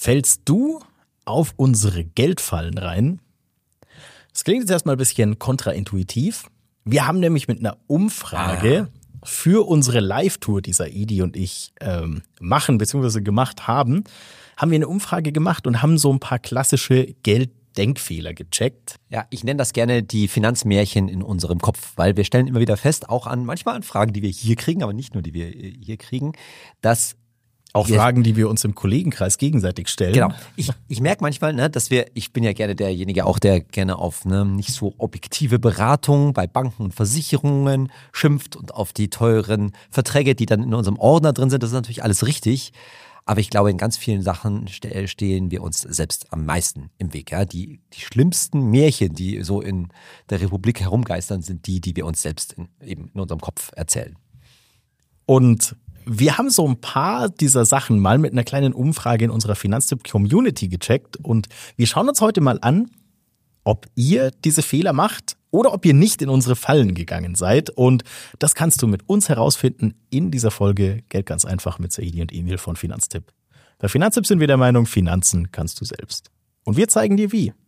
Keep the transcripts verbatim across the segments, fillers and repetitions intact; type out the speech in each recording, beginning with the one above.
Fällst du auf unsere Geldfallen rein? Das klingt jetzt erstmal ein bisschen kontraintuitiv. Wir haben nämlich mit einer Umfrage ah. für unsere Live-Tour, die Saidi und ich ähm, machen bzw. gemacht haben, haben wir eine Umfrage gemacht und haben so ein paar klassische Gelddenkfehler gecheckt. Ja, ich nenne das gerne die Finanzmärchen in unserem Kopf, weil wir stellen immer wieder fest, auch an manchmal an Fragen, die wir hier kriegen, aber nicht nur die wir hier kriegen, dass Auch Fragen, die wir uns im Kollegenkreis gegenseitig stellen. Genau. Ich, ich merke manchmal, ne, dass wir, ich bin ja gerne derjenige auch, der gerne auf ne, nicht so objektive Beratung bei Banken und Versicherungen schimpft und auf die teuren Verträge, die dann in unserem Ordner drin sind. Das ist natürlich alles richtig. Aber ich glaube, in ganz vielen Sachen ste- stehen wir uns selbst am meisten im Weg. Ja? Die, die schlimmsten Märchen, die so in der Republik herumgeistern, sind die, die wir uns selbst in, eben in unserem Kopf erzählen. Und wir haben so ein paar dieser Sachen mal mit einer kleinen Umfrage in unserer Finanztipp-Community gecheckt und wir schauen uns heute mal an, ob ihr diese Fehler macht oder ob ihr nicht in unsere Fallen gegangen seid. Und das kannst du mit uns herausfinden in dieser Folge Geld ganz einfach mit Saidi und Emil von Finanztipp. Bei Finanztipp sind wir der Meinung, Finanzen kannst du selbst. Und wir zeigen dir wie.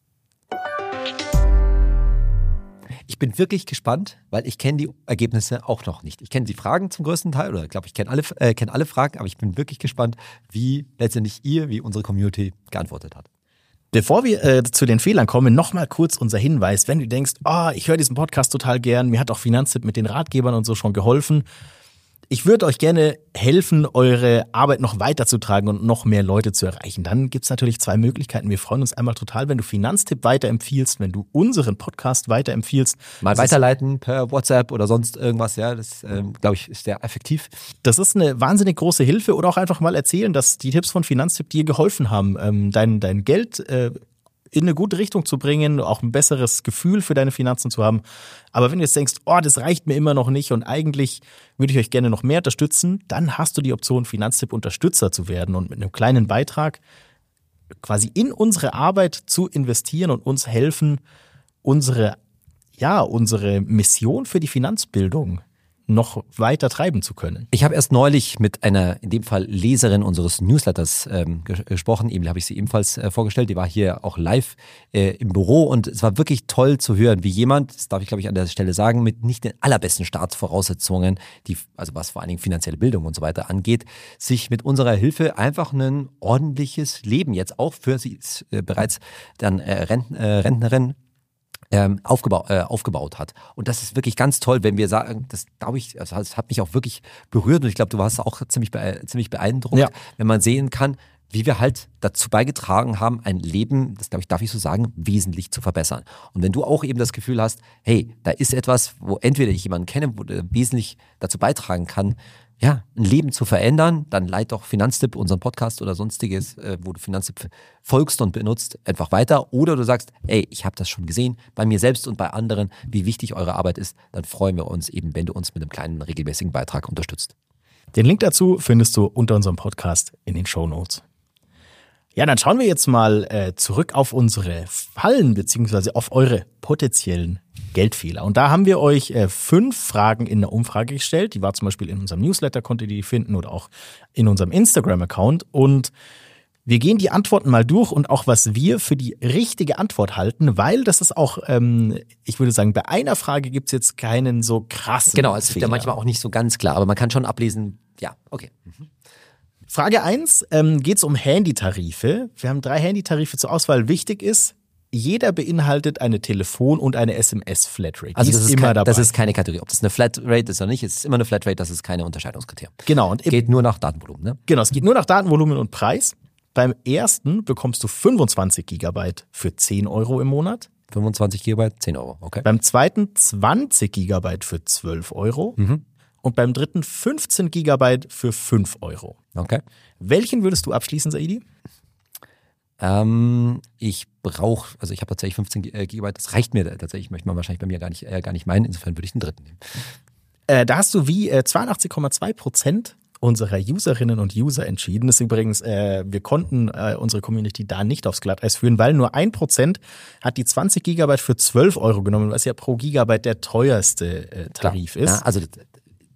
Ich bin wirklich gespannt, weil ich kenne die Ergebnisse auch noch nicht. Ich kenne die Fragen zum größten Teil oder ich glaube, ich kenne alle, äh, kenne alle Fragen, aber ich bin wirklich gespannt, wie letztendlich ihr, wie unsere Community geantwortet hat. Bevor wir äh, zu den Fehlern kommen, nochmal kurz unser Hinweis. Wenn du denkst, oh, ich höre diesen Podcast total gern, mir hat auch Finanztipp mit den Ratgebern und so schon geholfen. Ich würde euch gerne helfen, eure Arbeit noch weiterzutragen und noch mehr Leute zu erreichen. Dann gibt's natürlich zwei Möglichkeiten. Wir freuen uns einmal total, wenn du Finanztipp weiterempfiehlst, wenn du unseren Podcast weiterempfiehlst. Mal das weiterleiten per WhatsApp oder sonst irgendwas. Ja, das ähm, glaube ich ist sehr effektiv. Das ist eine wahnsinnig große Hilfe. Oder auch einfach mal erzählen, dass die Tipps von Finanztipp dir geholfen haben, ähm, dein, dein Geld äh, in eine gute Richtung zu bringen, auch ein besseres Gefühl für deine Finanzen zu haben. Aber wenn du jetzt denkst, oh, das reicht mir immer noch nicht und eigentlich würde ich euch gerne noch mehr unterstützen, dann hast du die Option, Finanztipp-Unterstützer zu werden und mit einem kleinen Beitrag quasi in unsere Arbeit zu investieren und uns helfen, unsere, ja, unsere Mission für die Finanzbildung noch weiter treiben zu können. Ich habe erst neulich mit einer, in dem Fall Leserin unseres Newsletters ähm, ges- gesprochen. Emil habe ich sie ebenfalls äh, vorgestellt. Die war hier auch live äh, im Büro und es war wirklich toll zu hören, wie jemand, das darf ich glaube ich an der Stelle sagen, mit nicht den allerbesten Startvoraussetzungen, die, also was vor allen Dingen finanzielle Bildung und so weiter angeht, sich mit unserer Hilfe einfach ein ordentliches Leben jetzt auch für sie ist, äh, bereits dann äh, Rent, äh, Rentnerin Ähm, aufgebaut, äh, aufgebaut hat. Und das ist wirklich ganz toll, wenn wir sagen, das glaube ich, also das hat mich auch wirklich berührt und ich glaube, du warst auch ziemlich, bee- ziemlich beeindruckt, ja. Wenn man sehen kann, wie wir halt dazu beigetragen haben, ein Leben, das glaube ich, darf ich so sagen, wesentlich zu verbessern. Und wenn du auch eben das Gefühl hast, hey, da ist etwas, wo entweder ich jemanden kenne, wo der wesentlich dazu beitragen kann, ja, ein Leben zu verändern, dann leit doch Finanztipp, unseren Podcast oder sonstiges, äh, wo du Finanztipp folgst und benutzt, einfach weiter. Oder du sagst, ey, ich habe das schon gesehen, bei mir selbst und bei anderen, wie wichtig eure Arbeit ist, dann freuen wir uns eben, wenn du uns mit einem kleinen regelmäßigen Beitrag unterstützt. Den Link dazu findest du unter unserem Podcast in den Shownotes. Ja, dann schauen wir jetzt mal äh, zurück auf unsere Fallen beziehungsweise auf eure potenziellen Geldfehler. Und da haben wir euch äh, fünf Fragen in der Umfrage gestellt. Die war zum Beispiel in unserem Newsletter, konntet ihr die finden oder auch in unserem Instagram-Account. Und wir gehen die Antworten mal durch und auch, was wir für die richtige Antwort halten, weil das ist auch, ähm, ich würde sagen, bei einer Frage gibt's jetzt keinen so krassen Genau, es ist Fehler. ja manchmal auch nicht so ganz klar, aber man kann schon ablesen, ja, okay. Mhm. Frage eins, ähm, geht es um Handytarife. Wir haben drei Handytarife zur Auswahl. Wichtig ist, jeder beinhaltet eine Telefon- und eine S M S-Flatrate. Also das ist, immer kein, dabei. das ist keine Kategorie. Ob das eine Flatrate ist oder nicht, es ist immer eine Flatrate, das ist keine Unterscheidungskriterium. Genau. Und geht nur nach Datenvolumen, ne? Genau, es geht nur nach Datenvolumen und Preis. Beim ersten bekommst du fünfundzwanzig Gigabyte für zehn Euro im Monat. fünfundzwanzig Gigabyte, zehn Euro, okay. Beim zweiten zwanzig Gigabyte für zwölf Euro. Mhm. Und beim dritten fünfzehn Gigabyte für fünf Euro. Okay. Welchen würdest du abschließen, Saidi? Ähm, ich brauche, also ich habe tatsächlich fünfzehn Gigabyte, das reicht mir tatsächlich, möchte man wahrscheinlich bei mir gar nicht, äh, gar nicht meinen, insofern würde ich den dritten nehmen. Äh, da hast du wie äh, zweiundachtzig Komma zwei Prozent unserer Userinnen und User entschieden. Das ist übrigens, äh, wir konnten äh, unsere Community da nicht aufs Glatteis führen, weil nur ein Prozent hat die zwanzig Gigabyte für zwölf Euro genommen, was ja pro Gigabyte der teuerste äh, Tarif Klar. ist. Ja, also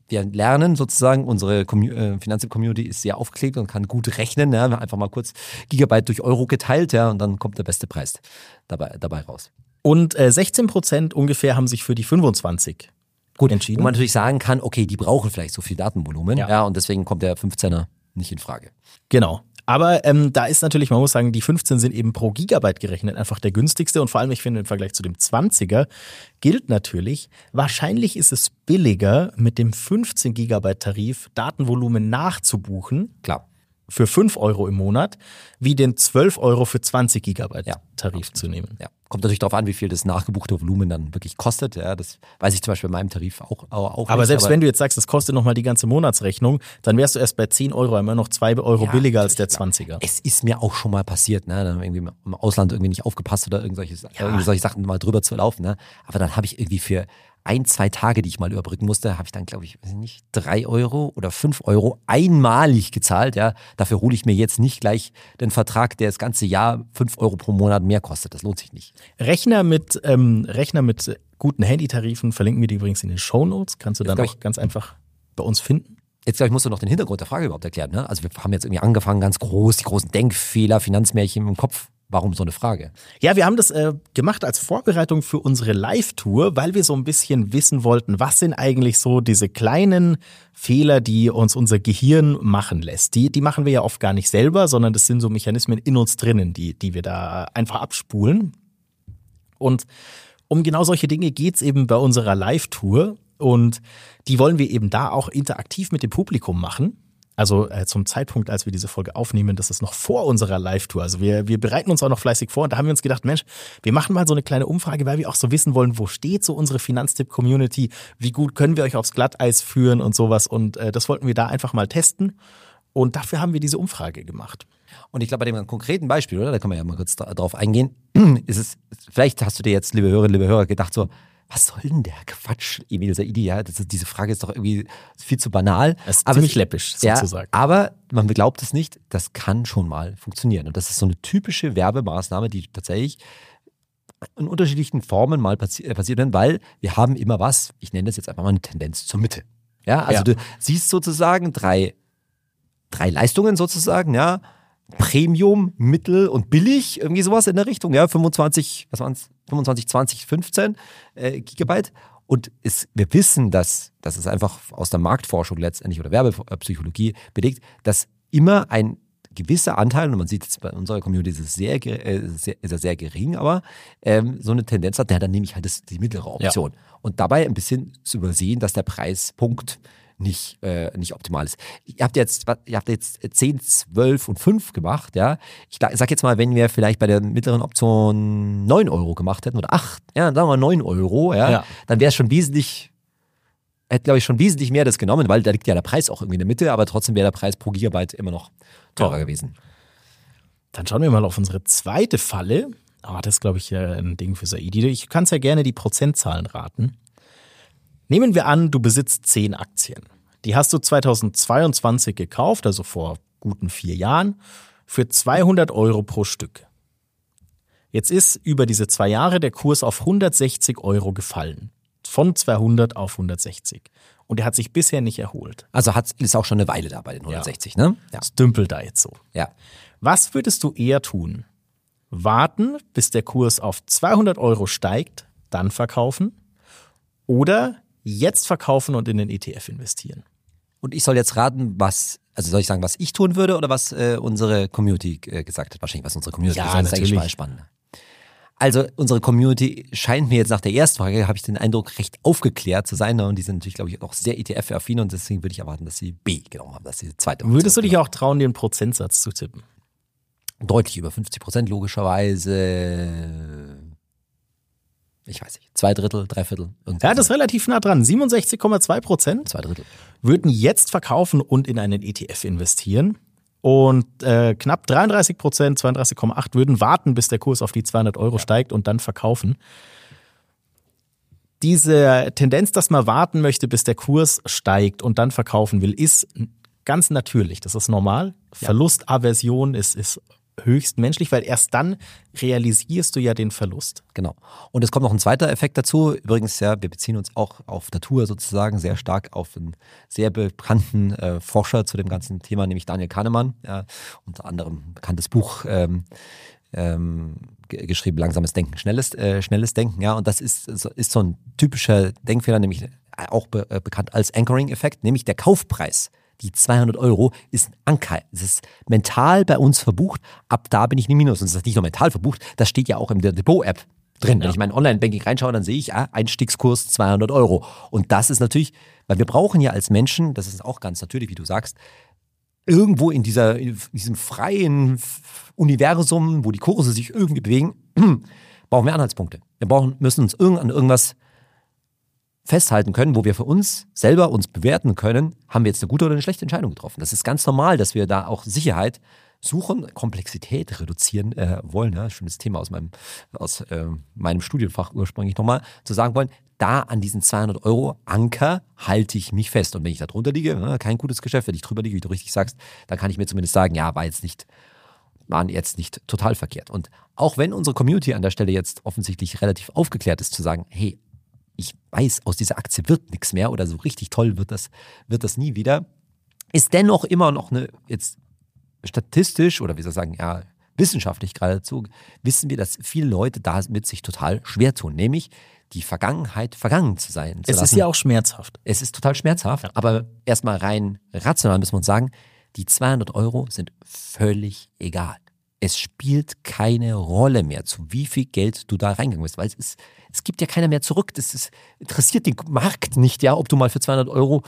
wir lernen sozusagen, unsere Commu- äh, Finanztipp-Community ist sehr aufgeklärt und kann gut rechnen. Ja. Wir haben einfach mal kurz Gigabyte durch Euro geteilt, ja, und dann kommt der beste Preis dabei, dabei raus. Und äh, sechzehn Prozent ungefähr haben sich für die fünfundzwanzig Gut, entschieden. wo man natürlich sagen kann, okay, die brauchen vielleicht so viel Datenvolumen, ja, Ja. und deswegen kommt der fünfzehner nicht in Frage. Genau. Aber ähm, da ist natürlich, man muss sagen, die fünfzehn sind eben pro Gigabyte gerechnet einfach der günstigste und vor allem, ich finde, im Vergleich zu dem zwanziger gilt natürlich, wahrscheinlich ist es billiger, mit dem fünfzehn Gigabyte Tarif Datenvolumen nachzubuchen Klar. für fünf Euro im Monat, wie den zwölf Euro für zwanzig Gigabyte Ja, Tarif zu nehmen. Ja. Kommt natürlich darauf an, wie viel das nachgebuchte Volumen dann wirklich kostet. Ja, das weiß ich zum Beispiel bei meinem Tarif auch, auch Aber nicht, selbst wenn du jetzt sagst, das kostet nochmal die ganze Monatsrechnung, dann wärst du erst bei zehn Euro immer noch zwei Euro Ja, billiger als der natürlich, zwanziger. Es ist mir auch schon mal passiert, ne? Dann irgendwie im Ausland irgendwie nicht aufgepasst oder irgendwelche, irgendwie solche Sachen mal drüber zu laufen. Ne? Aber dann habe ich irgendwie für ein, zwei Tage, die ich mal überbrücken musste, habe ich dann, glaube ich, weiß ich nicht, drei Euro oder fünf Euro einmalig gezahlt. Ja? Dafür hole ich mir jetzt nicht gleich den Vertrag, der das ganze Jahr fünf Euro pro Monat mehr kostet. Das lohnt sich nicht. Rechner mit, ähm, Rechner mit guten Handytarifen verlinken wir dir übrigens in den Shownotes. Kannst du dann glaub auch ganz einfach bei uns finden. Jetzt, glaube ich, musst du noch den Hintergrund der Frage überhaupt erklären. Ne? Also wir haben jetzt irgendwie angefangen, ganz groß, die großen Denkfehler, Finanzmärchen im Kopf. Warum so eine Frage? Ja, wir haben das äh, gemacht als Vorbereitung für unsere Live-Tour, weil wir so ein bisschen wissen wollten, was sind eigentlich so diese kleinen Fehler, die uns unser Gehirn machen lässt. Die, die machen wir ja oft gar nicht selber, sondern das sind so Mechanismen in uns drinnen, die, die wir da einfach abspulen. Und um genau solche Dinge geht's eben bei unserer Live-Tour. Und die wollen wir eben da auch interaktiv mit dem Publikum machen. Also äh, zum Zeitpunkt, als wir diese Folge aufnehmen, das ist noch vor unserer Live-Tour. Also wir, wir bereiten uns auch noch fleißig vor und da haben wir uns gedacht, Mensch, wir machen mal so eine kleine Umfrage, weil wir auch so wissen wollen, wo steht so unsere Finanztipp-Community, wie gut können wir euch aufs Glatteis führen und sowas. Und äh, das wollten wir da einfach mal testen und dafür haben wir diese Umfrage gemacht. Und ich glaube, bei dem konkreten Beispiel, oder? Da können wir ja mal kurz dra- drauf eingehen. Ist es, vielleicht hast du dir jetzt, liebe Hörerinnen, liebe Hörer, gedacht so, was soll denn der Quatsch, Emil Saidi? Ja, das ist, diese Frage ist doch irgendwie viel zu banal. Das ist aber ziemlich es- läppisch sozusagen. Ja, aber man glaubt es nicht, das kann schon mal funktionieren. Und das ist so eine typische Werbemaßnahme, die tatsächlich in unterschiedlichen Formen mal passi- äh, passiert werden, weil wir haben immer was, ich nenne das jetzt einfach mal eine Tendenz zur Mitte. Ja, also Ja. du siehst sozusagen drei, drei Leistungen sozusagen, ja, Premium, Mittel und Billig, irgendwie sowas in der Richtung, ja, fünfundzwanzig, was waren's? fünfundzwanzig, zwanzig, fünfzehn äh, Gigabyte. Und es, wir wissen, dass, das ist einfach aus der Marktforschung letztendlich oder Werbepsychologie belegt, dass immer ein gewisser Anteil, und man sieht jetzt bei unserer Community, ist es sehr, ge- äh, sehr, ist er sehr gering, aber ähm, so eine Tendenz hat, ja, dann nehme ich halt das, die mittlere Option. Und dabei ein bisschen zu übersehen, dass der Preispunkt nicht, äh, nicht optimal ist. Ihr habt jetzt, was- ihr habt jetzt zehn, zwölf und fünf gemacht, ja. Ich la- sag jetzt mal, wenn wir vielleicht bei der mittleren Option neun Euro gemacht hätten oder acht, ja, dann sagen wir neun Euro, ja, Ja. dann wäre es schon wesentlich, hätte glaube ich schon wesentlich mehr das genommen, weil da liegt ja der Preis auch irgendwie in der Mitte, aber trotzdem wäre der Preis pro Gigabyte immer noch teurer Ja. gewesen. Dann schauen wir mal auf unsere zweite Falle. Ah, das ist, glaube ich, äh, ein Ding für Saidi. Ich kann ja gerne die Prozentzahlen raten. Nehmen wir an, du besitzt zehn Aktien. Die hast du zweitausendzweiundzwanzig gekauft, also vor guten vier Jahren, für zweihundert Euro pro Stück. Jetzt ist über diese zwei Jahre der Kurs auf hundertsechzig Euro gefallen. Von zweihundert auf hundertsechzig. Und er hat sich bisher nicht erholt. Also hat, ist auch schon eine Weile da bei den hundertsechzig, ne? Ja. Es dümpelt da jetzt so. ja. Was würdest du eher tun? Warten, bis der Kurs auf zweihundert Euro steigt, dann verkaufen? Oder jetzt verkaufen und in den E T F investieren? Und ich soll jetzt raten, was, also soll ich sagen, was ich tun würde oder was äh, unsere Community äh, gesagt hat? Wahrscheinlich, was unsere Community Ja, gesagt hat. Das ist eigentlich natürlich. spannend. Also unsere Community scheint mir jetzt nach der Erstfrage, habe ich den Eindruck, recht aufgeklärt zu sein. Und die sind natürlich, glaube ich, auch sehr E T F-affin und deswegen würde ich erwarten, dass sie B genommen haben, dass sie die zweite Würdest du dich Option auch trauen, den Prozentsatz zu tippen? genommen. Deutlich über fünfzig Prozent logischerweise. Ich weiß nicht, zwei Drittel, drei Viertel. Ja, das ist relativ nah dran. siebenundsechzig Komma zwei Prozent Zwei Drittel. würden jetzt verkaufen und in einen E T F investieren. Und äh, knapp dreiunddreißig Prozent, zweiunddreißig Komma acht würden warten, bis der Kurs auf die zweihundert Euro steigt und dann verkaufen. Diese Tendenz, dass man warten möchte, bis der Kurs steigt und dann verkaufen will, ist ganz natürlich. Das ist normal. Verlustaversion ist, ist höchst menschlich, weil erst dann realisierst du ja den Verlust. Genau. Und es kommt noch ein zweiter Effekt dazu. Übrigens, ja, wir beziehen uns auch auf Natur sozusagen sehr stark auf einen sehr bekannten äh, Forscher zu dem ganzen Thema, nämlich Daniel Kahnemann. Ja, unter anderem ein bekanntes Buch ähm, ähm, g- geschrieben, Langsames Denken, Schnelles, äh, schnelles Denken. Ja, und das ist, ist so ein typischer Denkfehler, nämlich auch be- äh, bekannt als Anchoring-Effekt, nämlich der Kaufpreis. Die zweihundert Euro ist ein Anker. Es ist mental bei uns verbucht. Ab da bin ich im Minus. Und es ist nicht nur mental verbucht, das steht ja auch in der Depot-App drin. Ja. Wenn ich mein Online-Banking reinschaue, dann sehe ich, ah, Einstiegskurs zweihundert Euro. Und das ist natürlich, weil wir brauchen ja als Menschen, das ist auch ganz natürlich, wie du sagst, irgendwo in, dieser, in diesem freien Universum, wo die Kurse sich irgendwie bewegen, brauchen wir Anhaltspunkte. Wir brauchen, müssen uns irgend, an irgendwas festhalten können, wo wir für uns selber uns bewerten können, haben wir jetzt eine gute oder eine schlechte Entscheidung getroffen. Das ist ganz normal, dass wir da auch Sicherheit suchen, Komplexität reduzieren äh, wollen. Ja, schönes Thema aus meinem, aus, äh, meinem Studienfach ursprünglich nochmal, zu sagen wollen, da an diesen zweihundert Euro Anker halte ich mich fest. Und wenn ich da drunter liege, ne, kein gutes Geschäft, wenn ich drüber liege, wie du richtig sagst, dann kann ich mir zumindest sagen, ja, war jetzt nicht, waren jetzt nicht total verkehrt. Und auch wenn unsere Community an der Stelle jetzt offensichtlich relativ aufgeklärt ist, zu sagen, hey, ich weiß, aus dieser Aktie wird nichts mehr oder so richtig toll wird das, wird das nie wieder, ist dennoch immer noch eine, jetzt statistisch oder wie soll ich sagen, ja, wissenschaftlich geradezu, wissen wir, dass viele Leute damit sich total schwer tun, nämlich die Vergangenheit vergangen zu sein. Zu es lassen. ist ja auch schmerzhaft. Es ist total schmerzhaft, ja. Aber erstmal rein rational müssen wir uns sagen, die zweihundert Euro sind völlig egal. Es spielt keine Rolle mehr, zu wie viel Geld du da reingegangen bist, weil es ist, es gibt ja keiner mehr zurück. Das ist, interessiert den Markt nicht, ja, ob du mal für zweihundert Euro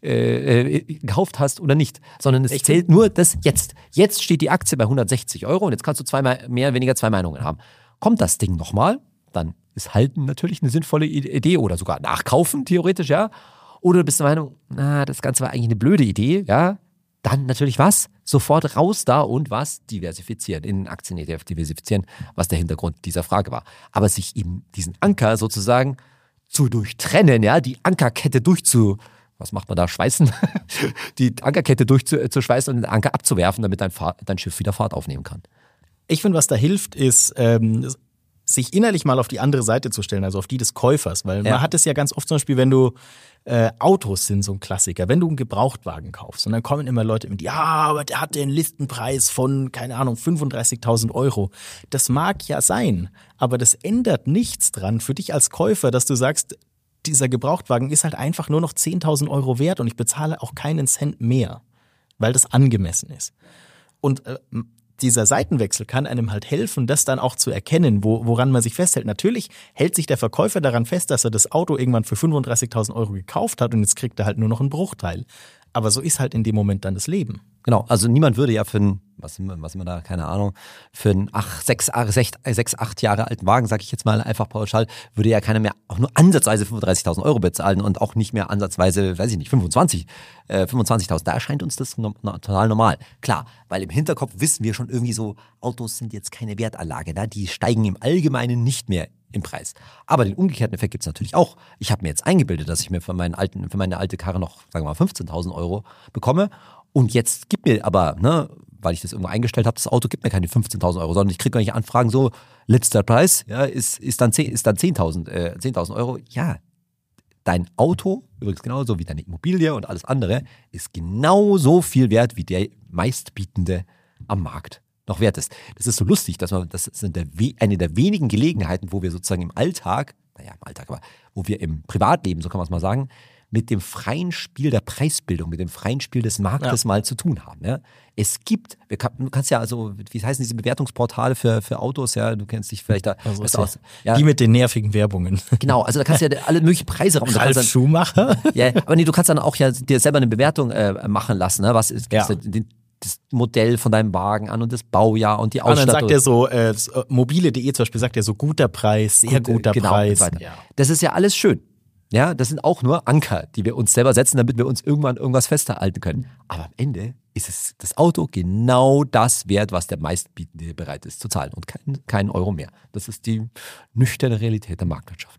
äh, äh, gekauft hast oder nicht, sondern es Echt? zählt nur das jetzt. Jetzt steht die Aktie bei hundertsechzig Euro und jetzt kannst du zweimal mehr, weniger zwei Meinungen haben. Kommt das Ding nochmal, dann ist Halten natürlich eine sinnvolle Idee oder sogar nachkaufen, theoretisch, ja. Oder du bist der Meinung, na, das Ganze war eigentlich eine blöde Idee, ja. Dann natürlich was? Sofort raus da und was? Diversifizieren, in Aktien-E T F diversifizieren, was der Hintergrund dieser Frage war. Aber sich eben diesen Anker sozusagen zu durchtrennen, ja, die Ankerkette durchzu, was macht man da, schweißen? Die Ankerkette durchzuschweißen und den Anker abzuwerfen, damit dein, Fahr- dein Schiff wieder Fahrt aufnehmen kann. Ich finde, was da hilft, ist, ähm, sich innerlich mal auf die andere Seite zu stellen, also auf die des Käufers. Weil Ja. man hat es ja ganz oft zum Beispiel, wenn du äh, Autos sind so ein Klassiker, wenn du einen Gebrauchtwagen kaufst und dann kommen immer Leute mit, ja, aber der hat den Listenpreis von, keine Ahnung, fünfunddreißigtausend Euro. Das mag ja sein, aber das ändert nichts dran für dich als Käufer, dass du sagst, dieser Gebrauchtwagen ist halt einfach nur noch zehntausend Euro wert und ich bezahle auch keinen Cent mehr, weil das angemessen ist. Und äh, dieser Seitenwechsel kann einem halt helfen, das dann auch zu erkennen, wo, woran man sich festhält. Natürlich hält sich der Verkäufer daran fest, dass er das Auto irgendwann für fünfunddreißigtausend Euro gekauft hat und jetzt kriegt er halt nur noch einen Bruchteil. Aber so ist halt in dem Moment dann das Leben. Genau, also niemand würde ja für einen, was sind wir, was sind wir da, keine Ahnung, für einen ach, sechs, sechs, sechs, acht Jahre alten Wagen, sag ich jetzt mal einfach pauschal, würde ja keiner mehr auch nur ansatzweise fünfunddreißigtausend Euro bezahlen und auch nicht mehr ansatzweise, weiß ich nicht, fünfundzwanzig, äh, fünfundzwanzigtausend. Da erscheint uns das no, no, total normal. Klar, weil im Hinterkopf wissen wir schon irgendwie so, Autos sind jetzt keine Wertanlage, ne? Die steigen im Allgemeinen nicht mehr im Preis. Aber den umgekehrten Effekt gibt es natürlich auch. Ich habe mir jetzt eingebildet, dass ich mir für, meinen alten, für meine alte Karre noch, sagen wir mal, fünfzehntausend Euro bekomme. Und jetzt gibt mir aber, ne, weil ich das irgendwo eingestellt habe, das Auto gibt mir keine fünfzehntausend Euro, sondern ich kriege irgendwelche Anfragen so, letzter Preis, ja, ist, ist dann, zehn, ist dann zehntausend, äh, zehntausend Euro. Ja, dein Auto, übrigens genauso wie deine Immobilie und alles andere, ist genauso viel wert wie der meistbietende am Markt noch wert ist. Das ist so lustig, dass man, das sind der, eine der wenigen Gelegenheiten, wo wir sozusagen im Alltag, naja, im Alltag, aber wo wir im Privatleben, so kann man es mal sagen, mit dem freien Spiel der Preisbildung, mit dem freien Spiel des Marktes ja. mal zu tun haben. Ja? Es gibt, wir kann, du kannst ja also, wie heißen diese Bewertungsportale für, für Autos, ja, du kennst dich vielleicht da also besser aus. Ja. Die mit den nervigen Werbungen. Genau, also da kannst du ja alle möglichen Preise raus. Ralf Schumacher? Ja, aber nee, du kannst dann auch ja dir selber eine Bewertung äh, machen lassen, ne? Was ist ja. den, das Modell von deinem Wagen an und das Baujahr und die Ausstattung. Und dann Ausstattung. sagt er so, äh, mobile punkt de zum Beispiel sagt er so, guter Preis, sehr Gut, guter genau, Preis. Ja. Das ist ja alles schön. Ja, das sind auch nur Anker, die wir uns selber setzen, damit wir uns irgendwann irgendwas festhalten können. Aber am Ende ist es das Auto genau das wert, was der Meistbietende bereit ist zu zahlen und kein, kein Euro mehr. Das ist die nüchterne Realität der Marktwirtschaft.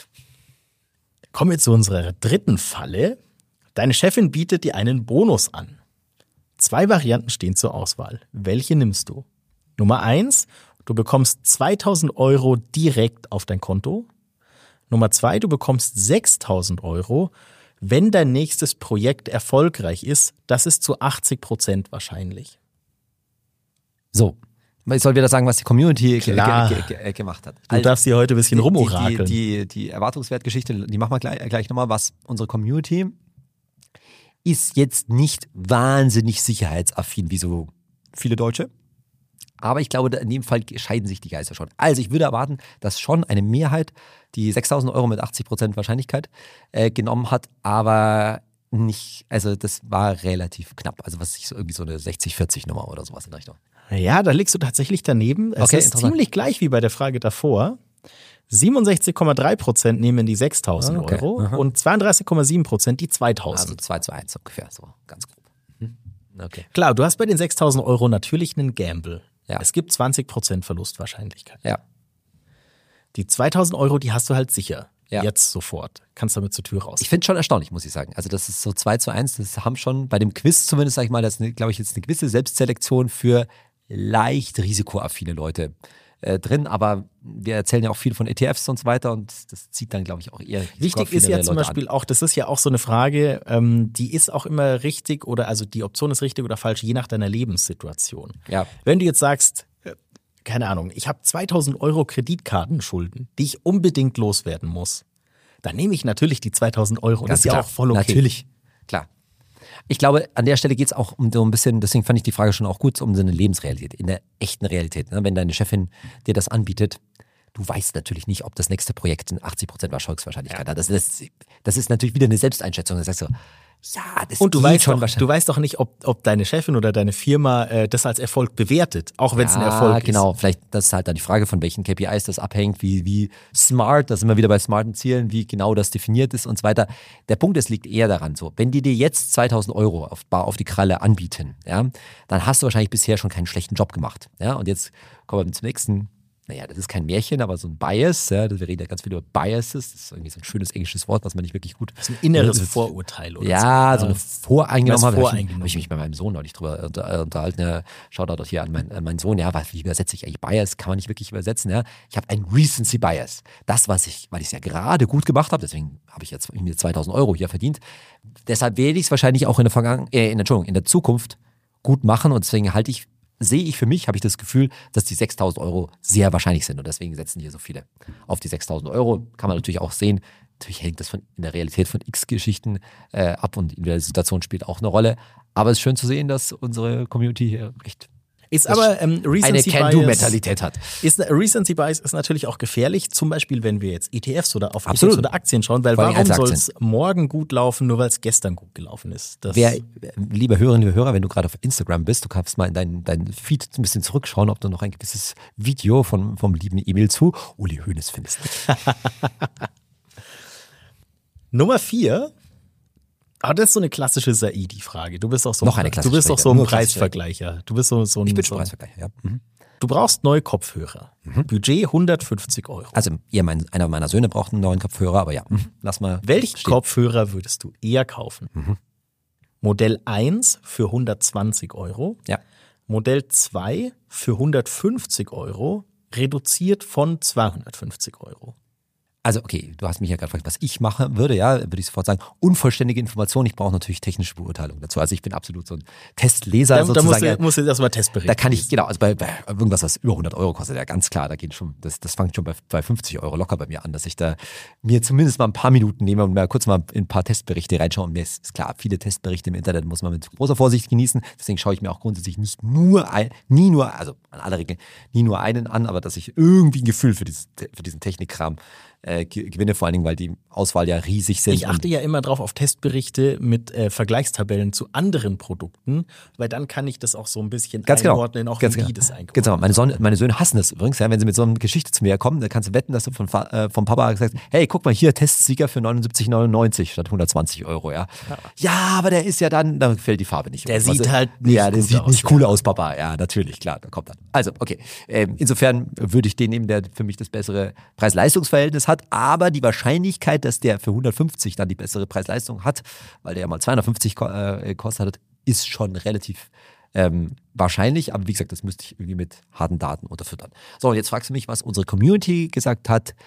Kommen wir zu unserer dritten Falle. Deine Chefin bietet dir einen Bonus an. Zwei Varianten stehen zur Auswahl. Welche nimmst du? Nummer eins, du bekommst zweitausend Euro direkt auf dein Konto. Nummer zwei, du bekommst sechstausend Euro, wenn dein nächstes Projekt erfolgreich ist. Das ist zu achtzig Prozent wahrscheinlich. So, ich soll wieder sagen, was die Community ge- Klar. ge- ge- ge- gemacht hat. Du darfst hier heute ein bisschen rumorakeln. Die, die, die Erwartungswertgeschichte, die machen wir gleich, gleich nochmal. Was unsere Community ist jetzt nicht wahnsinnig sicherheitsaffin wie so viele Deutsche. Aber ich glaube, in dem Fall scheiden sich die Geister schon. Also ich würde erwarten, dass schon eine Mehrheit die sechstausend Euro mit achtzig Prozent Wahrscheinlichkeit äh, genommen hat, aber nicht, also das war relativ knapp. Also was ich so irgendwie so eine sechzig vierzig Nummer oder sowas in der Richtung. Ja, da liegst du tatsächlich daneben. Es Okay, ist interessant. ziemlich gleich wie bei der Frage davor. siebenundsechzig Komma drei Prozent nehmen die sechstausend Ah, okay. Euro Aha. und zweiunddreißig Komma sieben Prozent die zweitausend. Also zwei zu eins ungefähr, so ganz grob. Hm? Okay. Klar, du hast bei den sechstausend Euro natürlich einen Gamble. Ja. Es gibt zwanzig Prozent Verlustwahrscheinlichkeit. Ja. Die zweitausend Euro, die hast du halt sicher. Ja. Jetzt sofort. Kannst damit zur Tür raus. Ich finde es schon erstaunlich, muss ich sagen. Also das ist so zwei zu eins, das haben schon bei dem Quiz zumindest, sag ich mal, das ist, glaube ich, jetzt eine gewisse Selbstselektion für leicht risikoaffine Leute äh, drin, aber wir erzählen ja auch viel von E T Fs und so weiter und das zieht dann, glaube ich, auch eher Wichtig ist ja risikoaffinere zum Leute Beispiel an. auch, das ist ja auch so eine Frage, ähm, die ist auch immer richtig oder also die Option ist richtig oder falsch, je nach deiner Lebenssituation. Ja. Wenn du jetzt sagst, äh, keine Ahnung, ich habe zweitausend Euro Kreditkartenschulden, die ich unbedingt loswerden muss, dann nehme ich natürlich die zweitausend Euro. Das ist ja klar. auch voll okay. Natürlich, klar. Ich glaube, an der Stelle geht es auch um so ein bisschen, deswegen fand ich die Frage schon auch gut, um so eine Lebensrealität, in der echten Realität. Ne? Wenn deine Chefin dir das anbietet, du weißt natürlich nicht, ob das nächste Projekt eine achtzig Prozent Erfolgswahrscheinlichkeit hat. Das, das, das ist natürlich wieder eine Selbsteinschätzung. Da sagst du, ja, das Und du geht weißt, schon doch, wahrscheinlich. du weißt doch nicht, ob, ob deine Chefin oder deine Firma äh, das als Erfolg bewertet, auch wenn es ein Erfolg ist. Genau, vielleicht, das ist halt dann die Frage, von welchen K P Is das abhängt, wie, wie smart, da sind wir wieder bei smarten Zielen, wie genau das definiert ist und so weiter. Der Punkt ist, liegt eher daran so, wenn die dir jetzt zweitausend Euro auf, bar auf die Kralle anbieten, ja, dann hast du wahrscheinlich bisher schon keinen schlechten Job gemacht. Ja, und jetzt kommen wir zum nächsten. Naja, das ist kein Märchen, aber so ein Bias, ja, wir reden ja ganz viel über Biases, das ist irgendwie so ein schönes englisches Wort, was man nicht wirklich gut... Das ist ein inneres Vorurteil oder Ja, so. so eine voreingenommen Was habe. Habe voreingenommen. ich, hab ich mich mit meinem Sohn neulich drüber unter, unterhalten. Ja, Shoutout auch hier an, mein, an meinen Sohn. Ja, was, wie übersetze ich eigentlich Bias? Kann man nicht wirklich übersetzen. Ja. Ich habe ein Recency Bias. Das, was ich, weil ich es ja gerade gut gemacht habe, deswegen habe ich jetzt mir zweitausend Euro hier verdient. Deshalb werde ich es wahrscheinlich auch in der Vergangen, äh, in, Entschuldigung, in der Zukunft gut machen und deswegen halte ich sehe ich für mich, habe ich das Gefühl, dass die sechstausend Euro sehr wahrscheinlich sind und deswegen setzen hier so viele auf die sechstausend Euro. Kann man natürlich auch sehen, natürlich hängt das von, in der Realität von x Geschichten äh, ab und individuelle Situation spielt auch eine Rolle. Aber es ist schön zu sehen, dass unsere Community hier recht Ist aber ähm, eine Recency Bias, Can-Do-Mentalität hat. ist, Recency Bias ist natürlich auch gefährlich, zum Beispiel wenn wir jetzt E T Fs oder auf Absolut. E T Fs oder Aktien schauen, weil Vor allem warum soll Einzelaktien. es morgen gut laufen, nur weil es gestern gut gelaufen ist? Das Wer, liebe Hörerinnen, liebe Hörer, wenn du gerade auf Instagram bist, du kannst mal in deinen dein Feed ein bisschen zurückschauen, ob du noch ein gewisses Video von, vom lieben Emil zu Uli Hoeneß findest. Nummer vier. Aber das ist so eine klassische Saidi-Frage. Du bist auch so, Noch eine du klassische bist auch Frage. so ein Nur klassische Preisvergleicher. Du bist so, so ein, Ich bin so schon ein Preisvergleicher, ja. Mhm. Du brauchst neue Kopfhörer. Budget hundertfünfzig Euro. Also ihr, mein, einer meiner Söhne braucht einen neuen Kopfhörer, aber ja, mhm. lass mal. Welchen stehen. Kopfhörer würdest du eher kaufen? Mhm. Modell eins für hundertzwanzig Euro. Ja. Modell zwei für hundertfünfzig Euro, reduziert von zweihundertfünfzig Euro. Also okay, du hast mich ja gerade gefragt, was ich machen würde, ja, würde ich sofort sagen, unvollständige Informationen, ich brauche natürlich technische Beurteilung dazu. Also ich bin absolut so ein Testleser Da, da sozusagen. musst du, musst du jetzt erstmal Testbericht. Da kann ich, genau, also bei, bei irgendwas, was über hundert Euro kostet, ja ganz klar, da geht schon, das, das fängt schon bei, bei fünfzig Euro locker bei mir an, dass ich da mir zumindest mal ein paar Minuten nehme und mal kurz mal in ein paar Testberichte reinschaue. Und mir ist, ist klar, viele Testberichte im Internet muss man mit großer Vorsicht genießen, deswegen schaue ich mir auch grundsätzlich nicht nur ein, nie nur, also an aller Regeln, nie nur einen an, aber dass ich irgendwie ein Gefühl für, dieses, für diesen Technikkram äh, gewinne, vor allen Dingen, weil die Auswahl ja riesig sind. Ich achte ja immer drauf auf Testberichte mit äh, Vergleichstabellen zu anderen Produkten, weil dann kann ich das auch so ein bisschen Ganz genau. einordnen, auch Ganz wie genau. die das einordnen. Genau. Meine, Sonne, meine Söhne hassen das übrigens, ja, wenn sie mit so einer Geschichte zu mir kommen, dann kannst du wetten, dass du von, äh, vom Papa gesagt hast, hey, guck mal hier, Testsieger für neunundsiebzig neunundneunzig statt hundertzwanzig Euro, ja. Ja, ja aber der ist ja dann, da gefällt die Farbe nicht. Der Was sieht ist- halt nicht Ja, der gut sieht aus, nicht ja. cool aus, Papa. Ja, natürlich, klar, da kommt dann. Also, okay. Ähm, insofern würde ich den nehmen, der für mich das bessere Preis-Leistungs-Verhältnis hat, aber die Wahrscheinlichkeit, dass der für hundertfünfzig dann die bessere Preis-Leistung hat, weil der ja mal zweihundertfünfzig ko- äh, gekostet hat, ist schon relativ Ähm, wahrscheinlich, aber wie gesagt, das müsste ich irgendwie mit harten Daten unterfüttern. So, und jetzt fragst du mich, was unsere Community gesagt hat.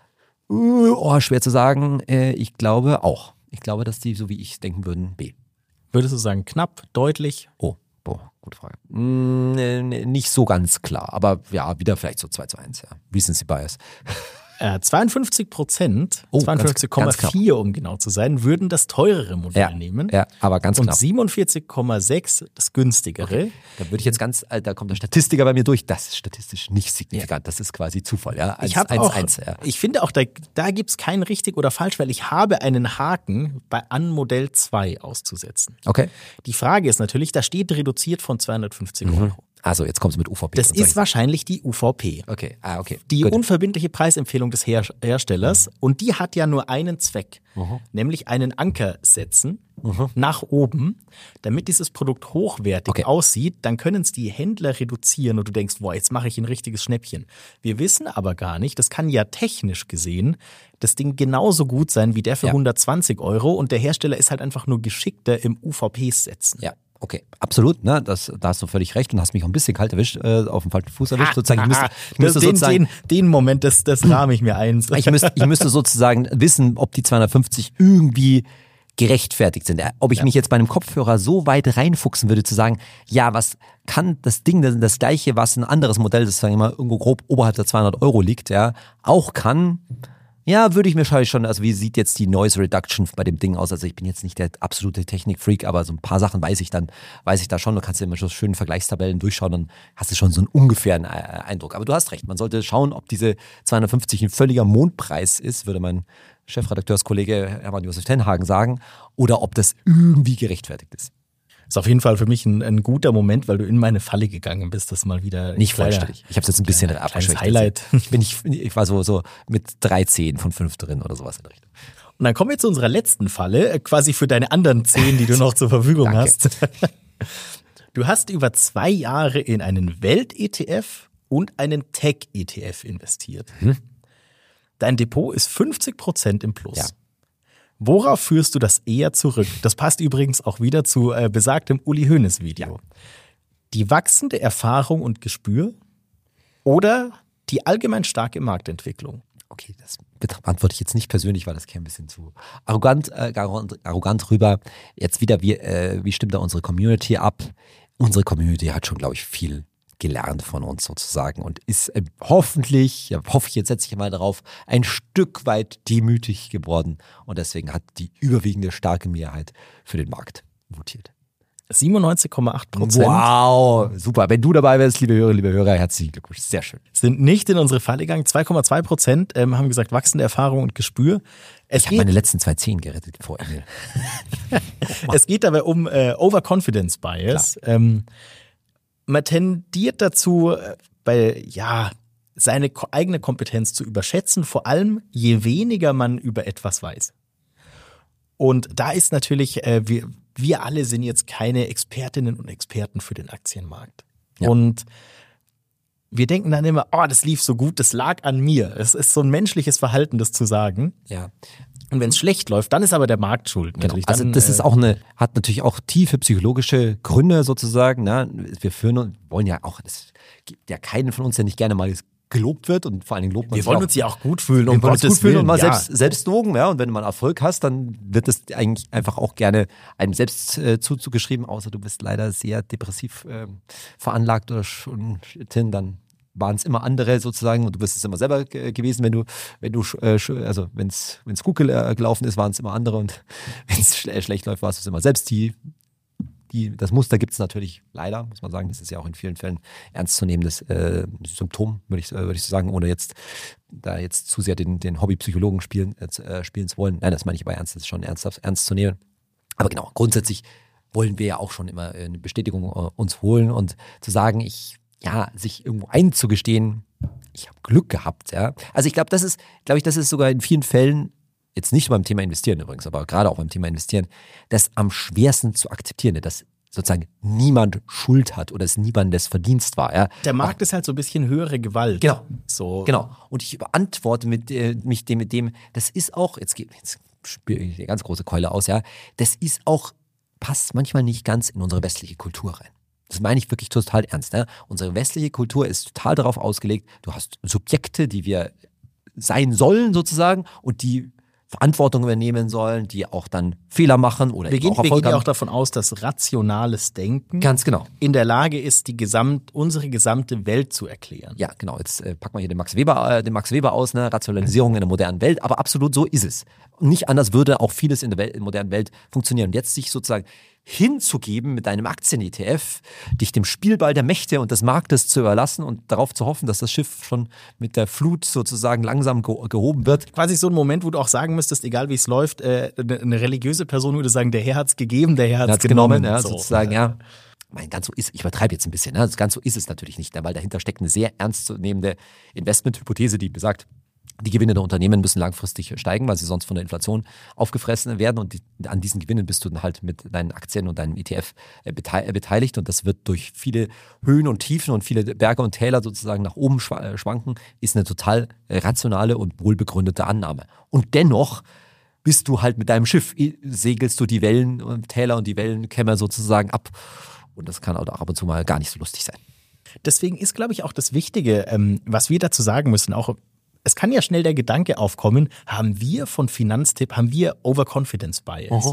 Uh, oh, schwer zu sagen. Äh, ich glaube auch. Ich glaube, dass die, so wie ich denken würden, B. Würdest du sagen, knapp, deutlich? Oh, boah, gute Frage. Mm, ne, ne, nicht so ganz klar, aber ja, wieder vielleicht so zwei zu eins, ja. Recency Bias. Äh, zweiundfünfzig Prozent, Oh, zweiundfünfzig Komma vier um genau zu sein, würden das teurere Modell Ja, nehmen. ja, aber ganz Und knapp. siebenundvierzig Komma sechs das günstigere. Da würde ich jetzt ganz, äh, da kommt der Statistiker bei mir durch. Das ist statistisch nicht signifikant. Das ist quasi Zufall, ja. Ich habe auch, eins, ja. ich finde auch, da, da gibt es kein richtig oder falsch, weil ich habe einen Haken bei an Modell zwei auszusetzen. Okay. Die Frage ist natürlich, da steht reduziert von zweihundertfünfzig Euro. Also jetzt kommt es mit U V P. Das und solchen ist wahrscheinlich die U V P. Sachen. Okay, ah, okay. Die Gut. unverbindliche Preisempfehlung des Her Herstellers. Und die hat ja nur einen Zweck, nämlich einen Anker setzen nach oben, damit dieses Produkt hochwertig Okay. aussieht. Dann können es die Händler reduzieren und du denkst, boah, jetzt mache ich ein richtiges Schnäppchen. Wir wissen aber gar nicht, das kann ja technisch gesehen das Ding genauso gut sein wie der für Ja. hundertzwanzig Euro und der Hersteller ist halt einfach nur geschickter im U V Ps setzen. Ja, okay, absolut, ne? Das, da hast du völlig recht und hast mich auch ein bisschen kalt erwischt, äh, auf dem falschen Fuß erwischt. Sozusagen, ich müsste, ich das, müsste den, sozusagen, den, den Moment, das, das rahme ich mir ein. ich müsste, ich müsste sozusagen wissen, ob die zweihundertfünfzig irgendwie gerechtfertigt sind. Ob ich mich jetzt bei einem Kopfhörer so weit reinfuchsen würde, zu sagen, ja, was kann das Ding, das, das gleiche, was ein anderes Modell, das sagen wir mal irgendwo grob oberhalb der zweihundert Euro liegt, ja, auch kann. Ja, würde ich mir schon, also wie sieht jetzt die Noise Reduction bei dem Ding aus? Also ich bin jetzt nicht der absolute Technikfreak, aber so ein paar Sachen weiß ich dann, weiß ich da schon. Du kannst dir immer schon schöne Vergleichstabellen durchschauen, dann hast du schon so einen ungefähren Eindruck. Aber du hast recht, man sollte schauen, ob diese zweihundertfünfzig ein völliger Mondpreis ist, würde mein Chefredakteurskollege Hermann Josef Tenhagen sagen, oder ob das irgendwie gerechtfertigt ist. Ist auf jeden Fall für mich ein, ein guter Moment, weil du in meine Falle gegangen bist, das mal wieder. Nicht kleiner- vollständig. Ich habe es jetzt ein bisschen kleiner- abgeschwächt. kleines Highlight. Ich, bin nicht, ich war so, so mit drei Zehn von fünf drin oder sowas in der Richtung. Und dann kommen wir zu unserer letzten Falle, äh, quasi für deine anderen zehn, die du noch zur Verfügung Danke. hast. Du hast über zwei Jahre in einen Welt-E T F und einen Tech-E T F investiert. Dein Depot ist fünfzig Prozent im Plus. Ja. Worauf führst du das eher zurück? Das passt übrigens auch wieder zu äh, besagtem Uli Hoeneß Video. Die wachsende Erfahrung und Gespür oder die allgemein starke Marktentwicklung? Okay, das beantworte ich jetzt nicht persönlich, weil das käme ein bisschen zu arrogant, äh, arrogant, arrogant rüber. Jetzt wieder, wie, äh, wie stimmt da unsere Community ab? Unsere Community hat schon, glaube ich, viel gelernt von uns sozusagen und ist äh, hoffentlich, ja, hoffe ich, jetzt setze ich mal darauf, ein Stück weit demütig geworden und deswegen hat die überwiegende starke Mehrheit für den Markt votiert. siebenundneunzig Komma acht Prozent Wow, super. Wenn du dabei wärst, liebe Hörer, liebe Hörer, herzlichen Glückwunsch. Sehr schön. sind nicht in unsere Falle gegangen. zwei Komma zwei Prozent ähm, haben gesagt, wachsende Erfahrung und Gespür. Es Ich habe geht, meine letzten zwei Zehn gerettet vor Emil. es geht dabei um äh, Overconfidence Bias. Ähm, man tendiert dazu, äh, bei, ja, seine ko- eigene Kompetenz zu überschätzen, vor allem je weniger man über etwas weiß. Und da ist natürlich, äh, wir, wir alle sind jetzt keine Expertinnen und Experten für den Aktienmarkt. Ja. Und wir denken dann immer, oh, das lief so gut, das lag an mir. Es ist so ein menschliches Verhalten, das zu sagen. Ja. Und wenn es schlecht läuft, dann ist aber der Markt schuld. Genau. Natürlich. Also Dann, das äh, ist auch eine, hat natürlich auch tiefe psychologische Gründe sozusagen. Ne? Wir führen und wollen ja auch, es gibt ja keinen von uns, der nicht gerne mal gelobt wird und vor allen Dingen lobt man wir sich wollen auch. uns ja auch gut fühlen. Wir um wollen uns Gottes gut fühlen und Willen, mal ja. selbst, selbst loben, ja. Und wenn du mal Erfolg hast, dann wird das eigentlich einfach auch gerne einem selbst äh, zuzugeschrieben, außer du bist leider sehr depressiv ähm, veranlagt oder schon, Tin, dann waren es immer andere sozusagen und du bist es immer selber ge- gewesen, wenn du, wenn du, äh, sch- also wenn es wenn's gut gel- äh, gelaufen ist, waren es immer andere und wenn es schle- schlecht läuft, warst du es immer selbst. Die, die, das Muster gibt es natürlich leider, muss man sagen, das ist ja auch in vielen Fällen ernstzunehmendes äh, Symptom, würde ich, äh, würd ich so sagen, ohne jetzt da jetzt zu sehr den, den Hobbypsychologen spielen, äh, spielen zu wollen. Nein, das meine ich aber ernst, das ist schon ernsthaft ernst zu nehmen. Aber genau, grundsätzlich wollen wir ja auch schon immer eine Bestätigung äh, uns holen und zu sagen, ich ja, sich irgendwo einzugestehen, ich habe Glück gehabt, ja. Also ich glaube, das ist, glaube ich, das ist sogar in vielen Fällen, jetzt nicht beim Thema Investieren übrigens, aber gerade auch beim Thema Investieren, das am schwersten zu akzeptieren, dass sozusagen niemand Schuld hat oder es niemandes Verdienst war, ja. Der Markt ist halt so ein bisschen höhere Gewalt. Genau. So. Genau. Und ich beantworte mit, äh, mich dem, mit dem, das ist auch, jetzt, geht- jetzt spiele ich eine ganz große Keule aus, ja, das ist auch, passt manchmal nicht ganz in unsere westliche Kultur rein. Das meine ich wirklich total ernst. Ne? Unsere westliche Kultur ist total darauf ausgelegt, du hast Subjekte, die wir sein sollen sozusagen und die Verantwortung übernehmen sollen, die auch dann Fehler machen oder wir gehen, auch Erfolg wir gehen ja haben. auch davon aus, dass rationales Denken Ganz genau. in der Lage ist, die gesamt, unsere gesamte Welt zu erklären. Ja, genau. Jetzt äh, packen wir hier den Max Weber, äh, den Max Weber aus, ne? Rationalisierung in der modernen Welt, aber absolut so ist es. Und nicht anders würde auch vieles in der, Welt, in der modernen Welt funktionieren. Und jetzt sich sozusagen hinzugeben mit deinem Aktien-E T F, dich dem Spielball der Mächte und des Marktes zu überlassen und darauf zu hoffen, dass das Schiff schon mit der Flut sozusagen langsam ge- gehoben wird. Quasi so ein Moment, wo du auch sagen müsstest, egal wie es läuft, äh, eine, eine religiöse Person würde sagen, der Herr hat's gegeben, der Herr hat's, Hat's genommen. genommen, ja, so. sozusagen, ja. Mein, ganz so ist, ich übertreibe jetzt ein bisschen, ne? Ganz so ist es natürlich nicht, weil dahinter steckt eine sehr ernstzunehmende Investmenthypothese, die besagt, die Gewinne der Unternehmen müssen langfristig steigen, weil sie sonst von der Inflation aufgefressen werden und die, an diesen Gewinnen bist du dann halt mit deinen Aktien und deinem E T F bete- beteiligt und das wird durch viele Höhen und Tiefen und viele Berge und Täler sozusagen nach oben schwanken, ist eine total rationale und wohlbegründete Annahme. Und dennoch bist du halt mit deinem Schiff, segelst du die Wellen und Täler und die Wellenkämmer sozusagen ab und das kann auch ab und zu mal gar nicht so lustig sein. Deswegen ist, glaube ich, auch das Wichtige, ähm, was wir dazu sagen müssen, auch es kann ja schnell der Gedanke aufkommen, haben wir von Finanztipp, haben wir Overconfidence Bias? Aha.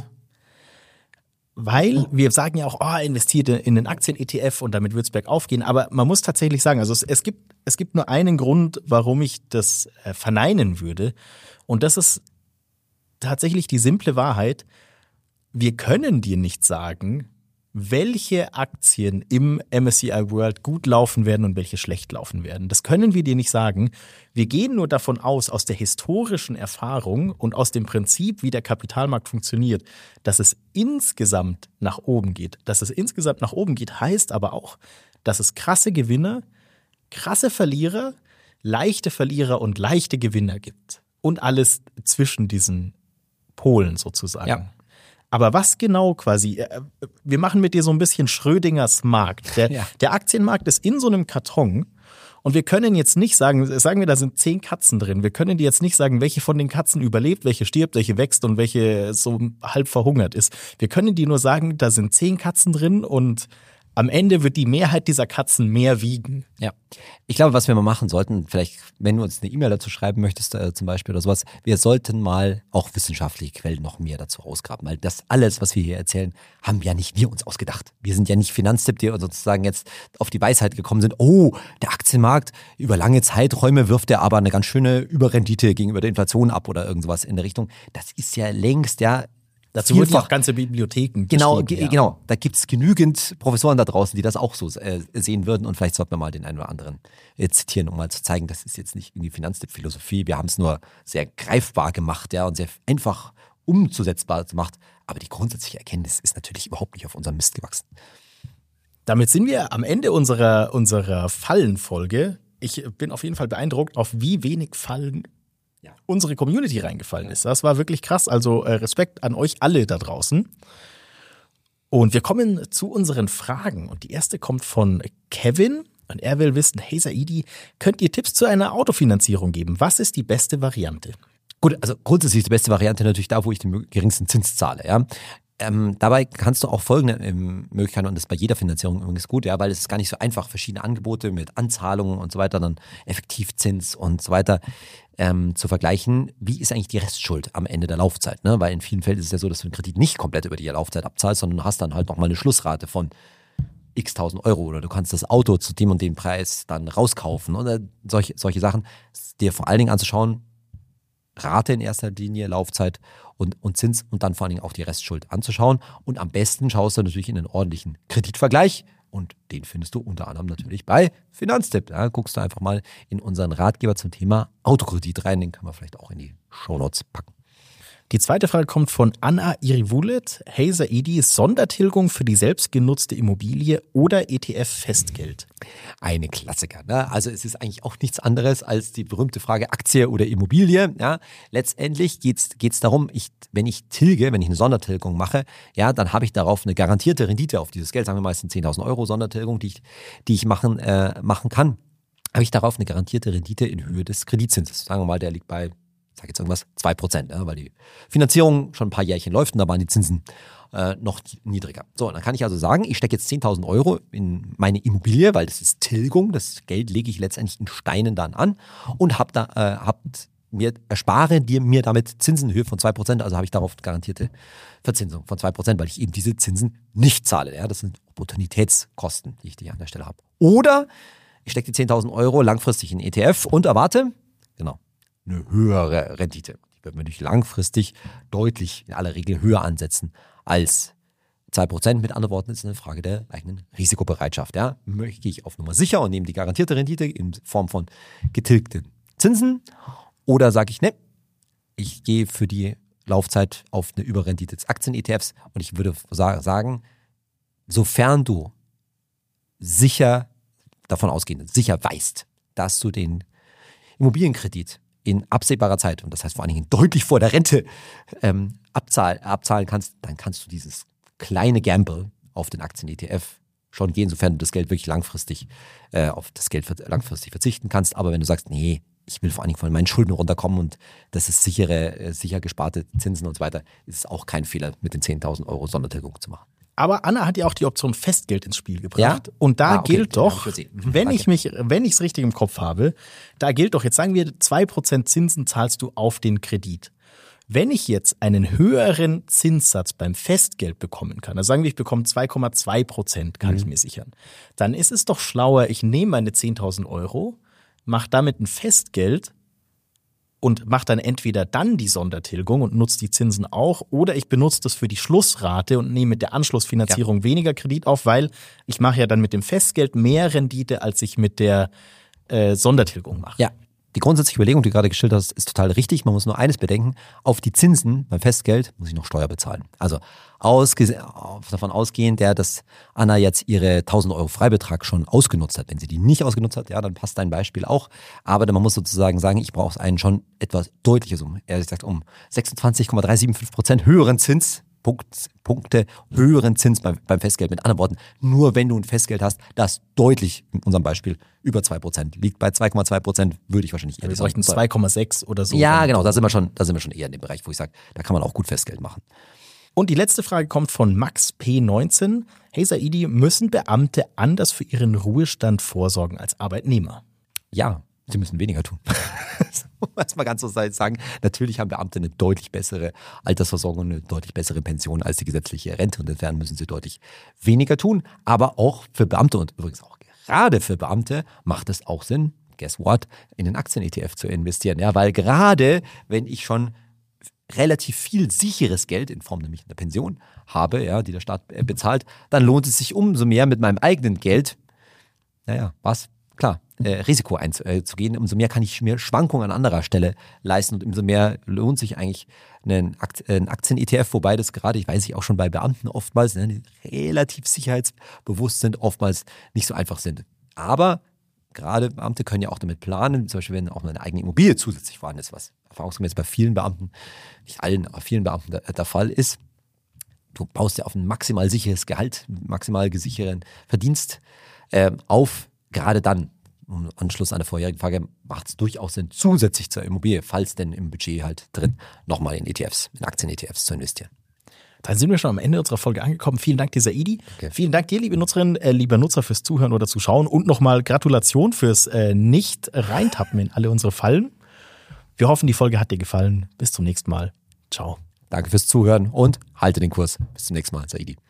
Weil wir sagen ja auch, oh, investiert in den Aktien-E T F und damit wird es bergauf gehen. Aber man muss tatsächlich sagen, also es, es, gibt, es gibt nur einen Grund, warum ich das äh, verneinen würde. Und das ist tatsächlich die simple Wahrheit. Wir können dir nicht sagen, welche Aktien im M S C I World gut laufen werden und welche schlecht laufen werden. Das können wir dir nicht sagen. Wir gehen nur davon aus, aus der historischen Erfahrung und aus dem Prinzip, wie der Kapitalmarkt funktioniert, dass es insgesamt nach oben geht. Dass es insgesamt nach oben geht, heißt aber auch, dass es krasse Gewinner, krasse Verlierer, leichte Verlierer und leichte Gewinner gibt. Und alles zwischen diesen Polen sozusagen. Ja. Aber was genau quasi, wir machen mit dir so ein bisschen Schrödingers Markt. Der, Ja. der Aktienmarkt ist in so einem Karton und wir können jetzt nicht sagen, sagen wir, da sind zehn Katzen drin. Wir können dir jetzt nicht sagen, welche von den Katzen überlebt, welche stirbt, welche wächst und welche so halb verhungert ist. Wir können dir nur sagen, da sind zehn Katzen drin und am Ende wird die Mehrheit dieser Katzen mehr wiegen. Ja, ich glaube, was wir mal machen sollten, vielleicht, wenn du uns eine E-Mail dazu schreiben möchtest, äh, zum Beispiel oder sowas, wir sollten mal auch wissenschaftliche Quellen noch mehr dazu ausgraben, weil das alles, was wir hier erzählen, haben ja nicht wir uns ausgedacht. Wir sind ja nicht Finanztipp, die sozusagen jetzt auf die Weisheit gekommen sind, oh, der Aktienmarkt über lange Zeiträume wirft er aber eine ganz schöne Überrendite gegenüber der Inflation ab oder irgendwas in der Richtung. Das ist ja längst, ja, Dazu wurden vielfach auch ganze Bibliotheken Genau, geschrieben, ge- ja. genau. Da gibt es genügend Professoren da draußen, die das auch so äh, sehen würden. Und vielleicht sollten wir mal den einen oder anderen äh, zitieren, um mal zu zeigen, das ist jetzt nicht irgendwie Finanztipp-Philosophie. Wir haben es nur sehr greifbar gemacht, ja, und sehr einfach umzusetzbar gemacht. Aber die grundsätzliche Erkenntnis ist natürlich überhaupt nicht auf unserem Mist gewachsen. Damit sind wir am Ende unserer, unserer Fallenfolge. Ich bin auf jeden Fall beeindruckt, auf wie wenig Fallen Ja. unsere Community reingefallen ist. Das war wirklich krass. Also äh, Respekt an euch alle da draußen. Und wir kommen zu unseren Fragen. Und die erste kommt von Kevin. Und er will wissen, hey Saidi, könnt ihr Tipps zu einer Autofinanzierung geben? Was ist die beste Variante? Gut, also grundsätzlich ist die beste Variante natürlich da, wo ich den geringsten Zins zahle, ja. Ähm, dabei kannst du auch folgende ähm, Möglichkeiten, und das ist bei jeder Finanzierung übrigens gut, ja, weil es ist gar nicht so einfach, verschiedene Angebote mit Anzahlungen und so weiter, dann Effektivzins und so weiter ähm, zu vergleichen. Wie ist eigentlich die Restschuld am Ende der Laufzeit? Ne? Weil in vielen Fällen ist es ja so, dass du den Kredit nicht komplett über die Laufzeit abzahlst, sondern du hast dann halt nochmal eine Schlussrate von x tausend Euro oder du kannst das Auto zu dem und dem Preis dann rauskaufen oder solche, solche Sachen. Dir vor allen Dingen anzuschauen, Rate in erster Linie, Laufzeit und, und Zins und dann vor allen Dingen auch die Restschuld anzuschauen. Und am besten schaust du natürlich in einen ordentlichen Kreditvergleich und den findest du unter anderem natürlich bei Finanztipp. Da guckst du einfach mal in unseren Ratgeber zum Thema Autokredit rein, den können wir vielleicht auch in die Shownotes packen. Die zweite Frage kommt von Anna Irivulet. Hey Saidi, Sondertilgung für die selbstgenutzte Immobilie oder E T F-Festgeld? Eine Klassiker. Ne? Also es ist eigentlich auch nichts anderes als die berühmte Frage Aktie oder Immobilie. Ja? Letztendlich geht's geht's darum, ich, wenn ich tilge, wenn ich eine Sondertilgung mache, ja, dann habe ich darauf eine garantierte Rendite auf dieses Geld, sagen wir meistens zehntausend Euro Sondertilgung, die ich, die ich machen, äh, machen kann, habe ich darauf eine garantierte Rendite in Höhe des Kreditzinses. Sagen wir mal, der liegt bei sage jetzt irgendwas, zwei Prozent, ja, weil die Finanzierung schon ein paar Jährchen läuft und da waren die Zinsen äh, noch niedriger. So, dann kann ich also sagen, ich stecke jetzt zehntausend Euro in meine Immobilie, weil das ist Tilgung, das Geld lege ich letztendlich in Steinen dann an und hab da, äh, hab mir, erspare dir mir damit Zinsen in Höhe von zwei Prozent, also habe ich darauf garantierte Verzinsung von zwei Prozent, weil ich eben diese Zinsen nicht zahle. Ja, das sind Opportunitätskosten, die ich hier an der Stelle habe. Oder ich stecke die zehntausend Euro langfristig in E T F und erwarte, genau, eine höhere Rendite. Die wird mir natürlich langfristig deutlich in aller Regel höher ansetzen als zwei Prozent. Mit anderen Worten ist es eine Frage der eigenen Risikobereitschaft. Ja? Möchte ich auf Nummer sicher und nehme die garantierte Rendite in Form von getilgten Zinsen oder sage ich, ne, ich gehe für die Laufzeit auf eine Überrendite des Aktien-E T Fs und ich würde sagen, sofern du sicher davon ausgehend, sicher weißt, dass du den Immobilienkredit in absehbarer Zeit, und das heißt vor allen Dingen deutlich vor der Rente, ähm, abzahl, abzahlen kannst, dann kannst du dieses kleine Gamble auf den Aktien-E T F schon gehen, sofern du das Geld wirklich langfristig, äh, auf das Geld langfristig verzichten kannst. Aber wenn du sagst, nee, ich will vor allen Dingen von meinen Schulden runterkommen und das ist sichere, äh, sicher gesparte Zinsen und so weiter, ist es auch kein Fehler, mit den zehntausend Euro Sondertilgung zu machen. Aber Anna hat ja auch die Option Festgeld ins Spiel gebracht. Ja? Und da ah, okay. gilt doch, mhm, wenn okay. ich mich, wenn ich es richtig im Kopf habe, da gilt doch, jetzt sagen wir, zwei Prozent Zinsen zahlst du auf den Kredit. Wenn ich jetzt einen höheren Zinssatz beim Festgeld bekommen kann, also sagen wir, ich bekomme zwei Komma zwei Prozent, kann mhm. ich mir sichern, dann ist es doch schlauer, ich nehme meine zehntausend Euro, mache damit ein Festgeld und mache dann entweder dann die Sondertilgung und nutze die Zinsen auch oder ich benutze das für die Schlussrate und nehme mit der Anschlussfinanzierung ja. weniger Kredit auf, weil ich mache ja dann mit dem Festgeld mehr Rendite, als ich mit der äh, Sondertilgung mache. Ja, die grundsätzliche Überlegung, die du gerade geschildert hast, ist total richtig. Man muss nur eines bedenken, auf die Zinsen beim Festgeld muss ich noch Steuer bezahlen. Also ausge- davon ausgehend, der, dass Anna jetzt ihre tausend Euro Freibetrag schon ausgenutzt hat. Wenn sie die nicht ausgenutzt hat, ja, dann passt dein Beispiel auch. Aber man muss sozusagen sagen, ich brauche einen schon etwas deutliches, um, er sagt, um sechsundzwanzig Komma drei sieben fünf Prozent höheren Zins, Punkt, Punkte höheren Zins beim, beim Festgeld. Mit anderen Worten, nur wenn du ein Festgeld hast, das deutlich, in unserem Beispiel, über zwei Prozent liegt. Bei zwei Komma zwei Prozent würde ich wahrscheinlich eher... Ja, wir bräuchten zwei Komma sechs oder so. Ja, genau, da sind wir schon, da sind wir schon eher in dem Bereich, wo ich sage, da kann man auch gut Festgeld machen. Und die letzte Frage kommt von Max P neunzehn. Hey Saidi, müssen Beamte anders für ihren Ruhestand vorsorgen als Arbeitnehmer? Ja, sie müssen weniger tun. Muss man ganz so sagen. Natürlich haben Beamte eine deutlich bessere Altersversorgung, eine deutlich bessere Pension als die gesetzliche Rente und insofern müssen sie deutlich weniger tun. Aber auch für Beamte und übrigens auch gerade für Beamte macht es auch Sinn, guess what, in den Aktien-E T F zu investieren. Ja, weil gerade wenn ich schon relativ viel sicheres Geld in Form nämlich einer Pension habe, ja, die der Staat bezahlt, dann lohnt es sich umso mehr mit meinem eigenen Geld, naja, was? Klar, äh, Risiko einzugehen, umso mehr kann ich mir Schwankungen an anderer Stelle leisten und umso mehr lohnt sich eigentlich ein, Akt, ein Aktien-E T F, wobei das gerade, ich weiß ich auch schon bei Beamten oftmals, ne, die relativ sicherheitsbewusst sind, oftmals nicht so einfach sind. Aber gerade Beamte können ja auch damit planen, zum Beispiel wenn auch eine eigene Immobilie zusätzlich vorhanden ist, was erfahrungsgemäß bei vielen Beamten, nicht allen, aber vielen Beamten der, der Fall ist. Du baust ja auf ein maximal sicheres Gehalt, maximal gesicherten Verdienst äh, auf. Gerade dann, im Anschluss an der vorherigen Frage, macht es durchaus Sinn, zusätzlich zur Immobilie, falls denn im Budget halt drin, nochmal in E T Fs, in Aktien-E T Fs zu investieren. Dann sind wir schon am Ende unserer Folge angekommen. Vielen Dank dir, Saidi. Okay. Vielen Dank dir, liebe Nutzerin, äh, lieber Nutzer, fürs Zuhören oder Zuschauen. Und nochmal Gratulation fürs äh, Nicht-Reintappen in alle unsere Fallen. Wir hoffen, die Folge hat dir gefallen. Bis zum nächsten Mal. Ciao. Danke fürs Zuhören und halte den Kurs. Bis zum nächsten Mal, Saidi.